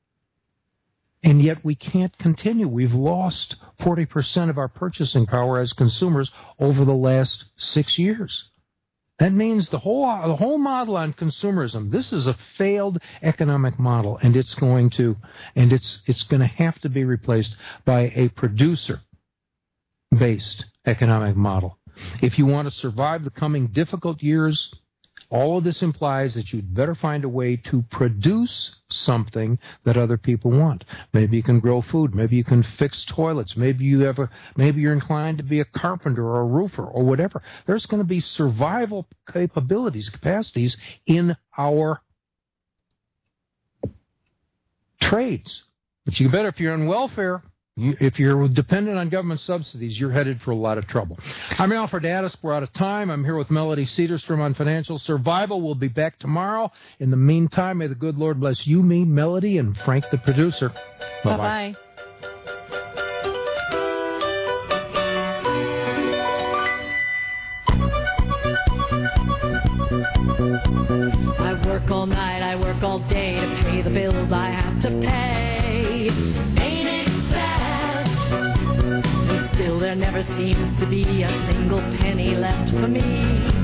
And yet we can't continue. We've lost forty percent of our purchasing power as consumers over the last six years. That means the whole the whole model on consumerism, this is a failed economic model, and it's going to and it's it's going to have to be replaced by a producer-based economic model. If you want to survive the coming difficult years, all of this implies that you'd better find a way to produce something that other people want. Maybe you can grow food. Maybe you can fix toilets. Maybe you have a, maybe you're inclined to be a carpenter or a roofer or whatever. There's going to be survival capabilities, capacities in our trades. But you better, if you're on welfare, You, if you're dependent on government subsidies, you're headed for a lot of trouble. I'm Alfred Adask. We're out of time. I'm here with Melody Cedarstrom on Financial Survival. We'll be back tomorrow. In the meantime, may the good Lord bless you, me, Melody, and Frank the producer. Bye-bye. Bye-bye. I work all night, I work all day to pay the bills I have to pay. Ain't it sad? And still there never seems to be a single penny left for me.